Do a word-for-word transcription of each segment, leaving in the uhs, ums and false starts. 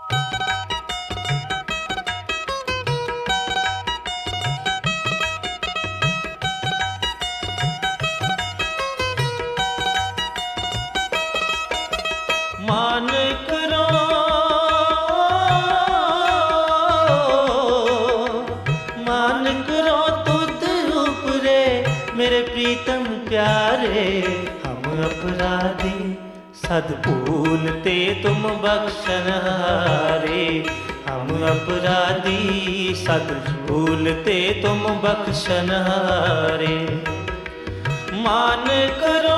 मान करो मान करो तुद ऊपरे मेरे प्रीतम प्यारे। हम अपराधी सद भूलते तुम बख्शनहारे। हम अपराधी सद भूलते तुम बख्शनहारे। मान करो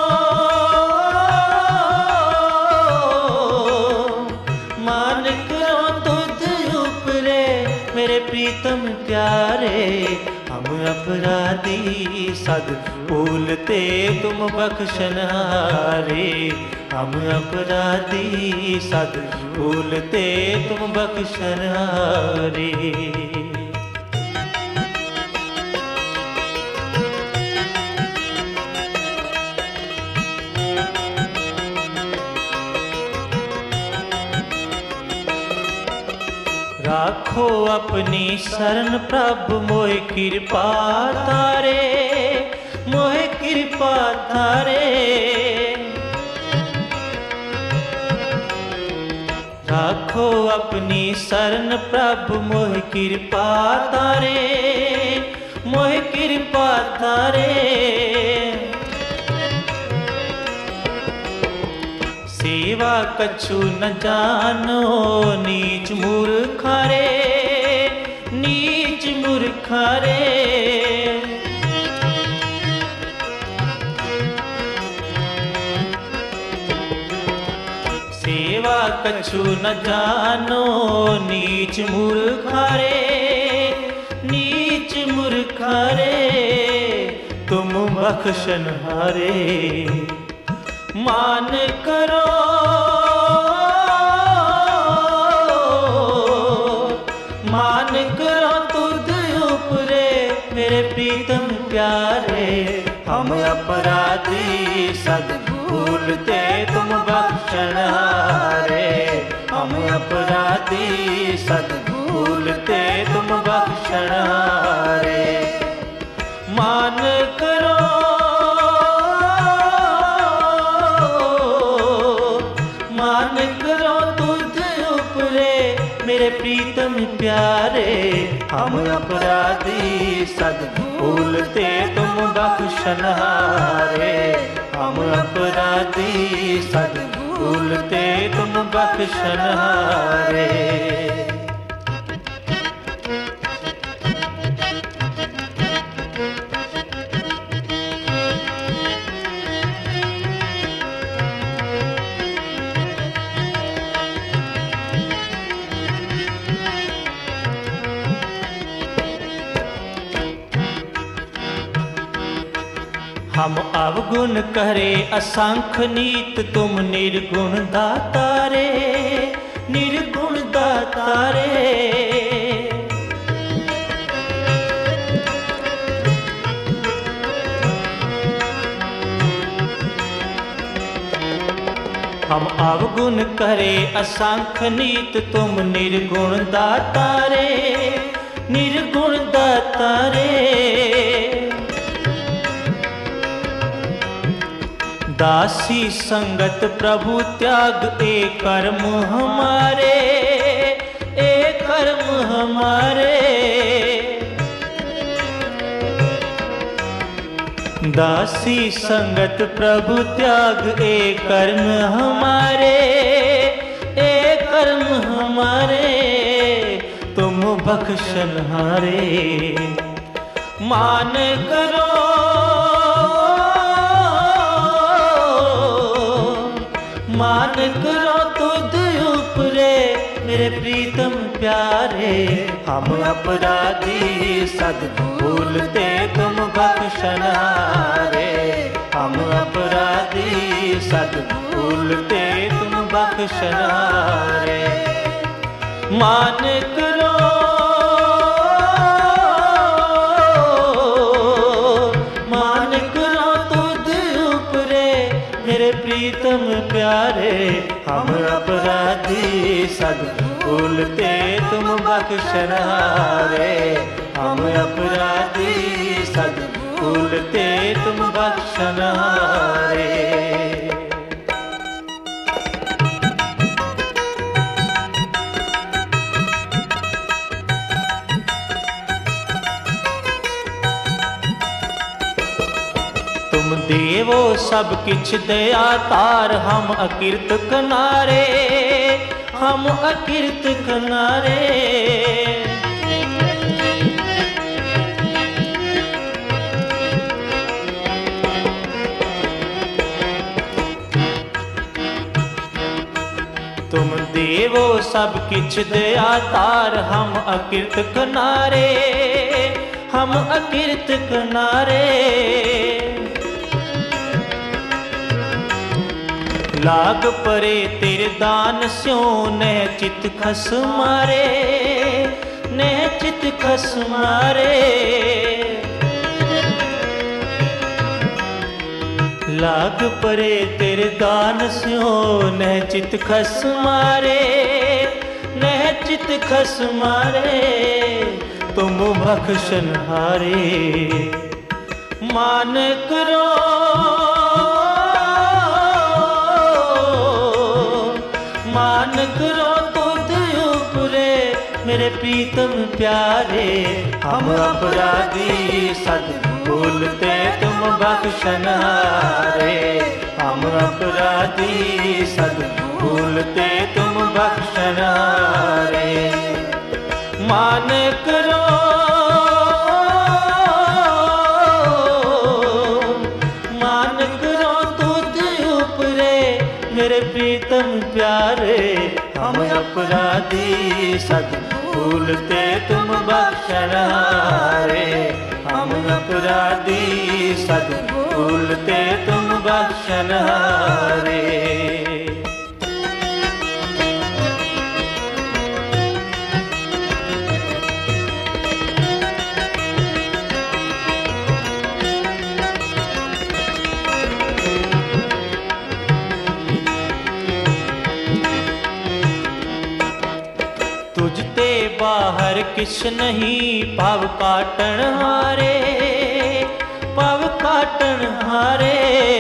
मान करो तुद ऊपरे मेरे प्रीतम प्यारे। हम अपराधी सद भूलते तुम बख्शनहारे। हम अपराधी सद भूलते तुम बख्शनहारे। राखो अपनी शरण प्रभु मोहि कृपा तारे। मोहि कृपा तारे। राखो अपनी शरण प्रभु मोहि कृपा तारे। मोहि कृपा तारे। सेवा कछु न जानो नीच मूर्खारे। नीच मूर्खारे। सेवा कछु न जानो नीच मूर्खारे। नीच मूर्खारे तुम बख्शनहारे। मान करो मान करो तुद ऊपरे मेरे प्रीतम प्यारे। हम अपराधी सद भूलते तुम बख्शनहारे। हम अपराधी सद भूलते तुम बख्शनहारे। मान करो मान करो तुद ऊपरे मेरे प्रीतम प्यारे। हम अपराधी सद भूलते तुम बख्शनहारे। हम अपराधी सद भूलते तुम बख्शनहारे। हम अवगुण करे असंख नीत तुम निर्गुण दातारे। निर्गुण दातारे। हम अवगुण करे असंख नीत तुम निर्गुण दातारे। निर्गुण दातारे। दासी संगत प्रभु त्याग ए कर्म हमारे। ए कर्म हमारे। दासी संगत प्रभु त्याग ए कर्म हमारे। ए कर्म हमारे तुम बख्शनहारे। मान करो मान करो तुद ऊपरे मेरे प्रीतम प्यारे। हम अपराधी सद भूलते तुम बख्शनहारे। हम अपराधी सद भूलते तुम बख्शनहारे। मान करो मान करो तुद ऊपरे मेरे प्रीतम प्रीतम प्यारे, हम अपराधी सद भूलते तुम बख्शनहारे। हम अपराधी सद भूलते तुम बख्शनहारे। तुम देवो सब किछ दया तार, हम अकिरत कनारे, हम अकिरत कनारे। तुम देवो सब किछ दया तार, हम अकिरत कनारे, हम अकिरत कनारे। लाग परे तेरे दान स्यों, नह चित खस मारे, नह चित खस मारे। लाग परे तेरे दान स्यों, नह चित खस मारे, नह चित खस मारे। तुम बख्शनहारे मान करो, मान करो तुझ उपरे मेरे प्रीतम प्यारे। हम अपराधी सद भूलते तुम बख्शनहारे। हम अपराधी सद भूलते तुम बख्शनहारे। मान करो, मान करो तुझ उपरे मेरे प्रीतम प्यारे। हम अपराधी सद भूलते तुम बख्शनहारे। हम अपराधी सद भूलते तुम बख्शनहारे। तुझते बाहर किस नहीं, पव काटन हारे, पव काटन हारे।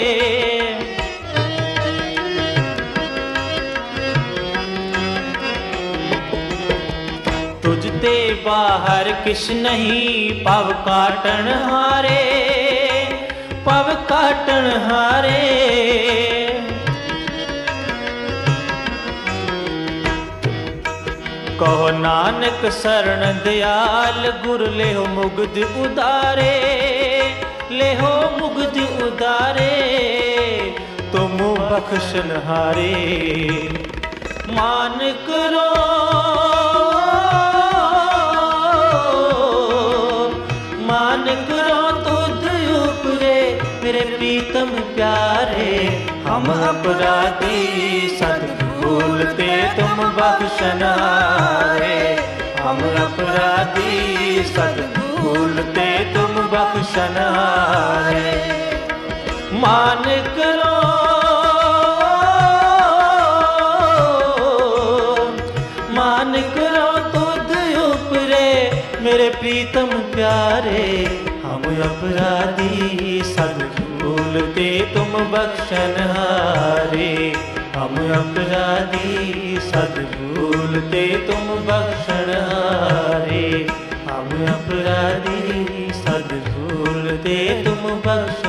तुझते बाहर किस नहीं, पव काटन हारे, पव काटन हारे। कहो नानक शरण दयाल, गुर लेहो मुग्ध उदारे, लेहो मुग्ध उदारे। तुम बख्शनहारे मान करो, मान करो तुझ उपरे मेरे प्रीतम प्यारे। हम अपराधी सद भूलते तुम बख्शनहारे। हम अपराधी सद भूलते तुम बख्शनहारे। मान करो, मान करो तुझ उपरे मेरे प्रीतम प्यारे। हम अपराधी सद भूलते तुम बख्शनहारे। हम अपराधी सद भूलते तुम बख्शनहारे। हम अपराधी सद भूलते तुम बख्श